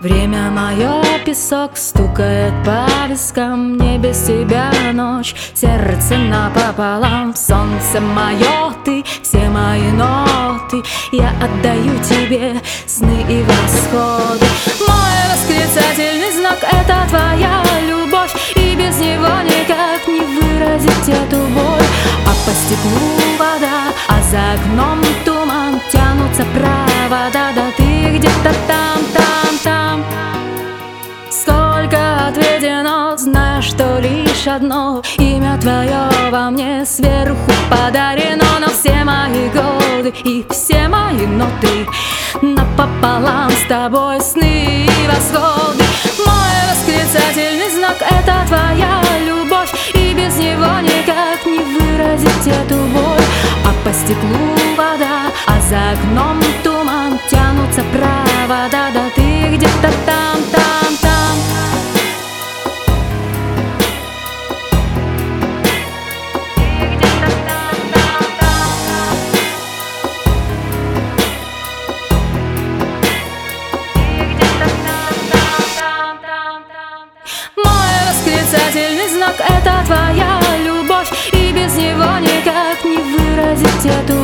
Время мое, песок стукает по вискам. Не без тебя ночь, сердце напополам. Солнце мое, ты, все мои ноты я отдаю тебе, сны и восходы. Мой восклицательный знак — это твоя любовь, и без него никак не выразить эту боль. А по стеклу вода, а за окном туман, тянутся провода, да ты где-то там, там, там. Сколько отведено, знаешь, что лишь одно имя твое во мне сверху подарено. Но все мои годы и все мои ноты напополам с тобой, сны и восходы. Мой восклицательный знак — это твоя любовь, и без него никак не выразить эту боль. А по стеклу вода, а за окном туман, тянутся провода, да ты где-то там, там, там. Восклицательный знак — это твоя любовь, и без него никак не выразить эту